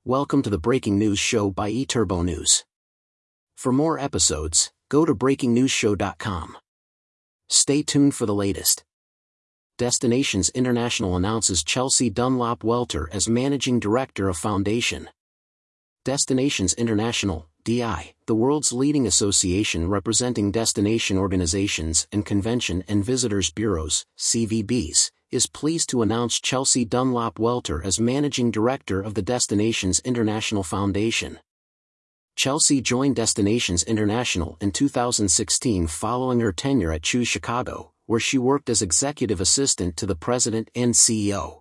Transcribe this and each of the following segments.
Welcome to the Breaking News Show by eTurbo News. For more episodes, go to breakingnewsshow.com. Stay tuned for the latest. Destinations International announces Chelsea Dunlop Welter as Managing Director of Foundation. Destinations International, DI, the world's leading association representing destination organizations and convention and visitors bureaus, CVBs, is pleased to announce Chelsea Dunlop Welter as Managing Director of the Destinations International Foundation. Chelsea joined Destinations International in 2016 following her tenure at Choose Chicago, where she worked as Executive Assistant to the President and CEO.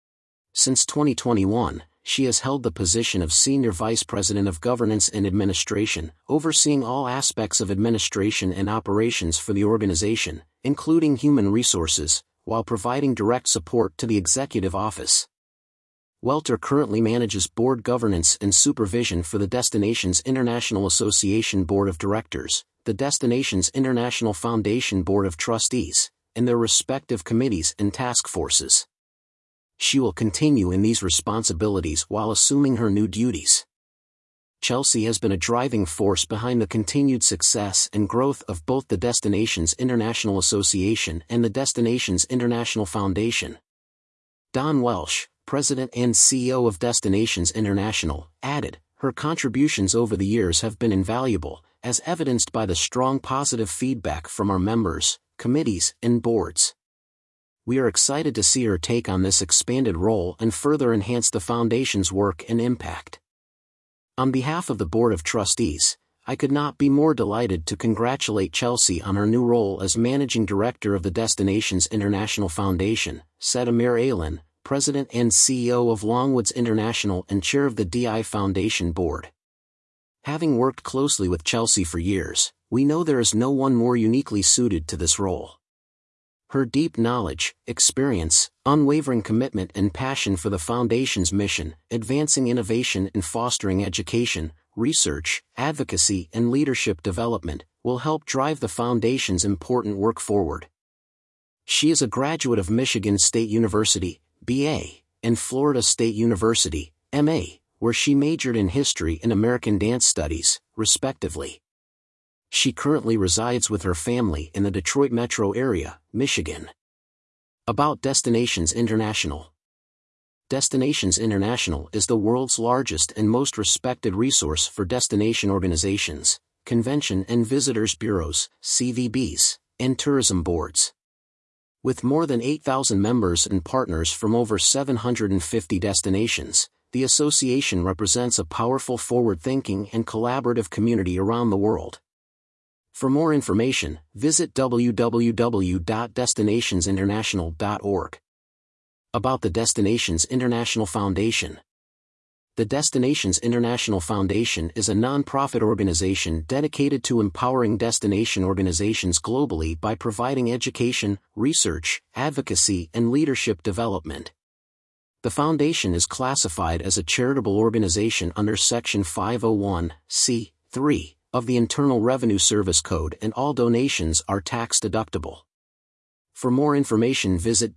Since 2021, she has held the position of Senior Vice President of Governance and Administration, overseeing all aspects of administration and operations for the organization, including human resources, while providing direct support to the Executive Office. Welter currently manages board governance and supervision for the Destinations International Association Board of Directors, the Destinations International Foundation Board of Trustees, and their respective committees and task forces. She will continue in these responsibilities while assuming her new duties. Chelsea has been a driving force behind the continued success and growth of both the Destinations International Association and the Destinations International Foundation. Don Welsh, President and CEO of Destinations International, added, "Her contributions over the years have been invaluable, as evidenced by the strong positive feedback from our members, committees, and boards. We are excited to see her take on this expanded role and further enhance the Foundation's work and impact." On behalf of the Board of Trustees, I could not be more delighted to congratulate Chelsea on her new role as Managing Director of the Destinations International Foundation, said Amir Alan, President and CEO of Longwoods International and Chair of the DI Foundation Board. Having worked closely with Chelsea for years, we know there is no one more uniquely suited to this role. Her deep knowledge, experience, unwavering commitment and passion for the Foundation's mission, advancing innovation and fostering education, research, advocacy and leadership development, will help drive the Foundation's important work forward. She is a graduate of Michigan State University, BA, and Florida State University, MA, where she majored in History and American Dance Studies, respectively. She currently resides with her family in the Detroit metro area, Michigan. About Destinations International. Destinations International is the world's largest and most respected resource for destination organizations, convention and visitors bureaus, CVBs, and tourism boards. With more than 8,000 members and partners from over 750 destinations, the association represents a powerful forward-thinking and collaborative community around the world. For more information, visit www.destinationsinternational.org. About the Destinations International Foundation. The Destinations International Foundation is a non-profit organization dedicated to empowering destination organizations globally by providing education, research, advocacy, and leadership development. The foundation is classified as a charitable organization under Section 501(c)(3) of the Internal Revenue Service Code, and all donations are tax-deductible. For more information, visit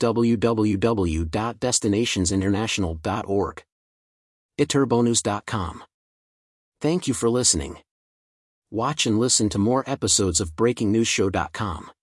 www.destinationsinternational.org. eTurboNews.com. Thank you for listening. Watch and listen to more episodes of BreakingNewsShow.com.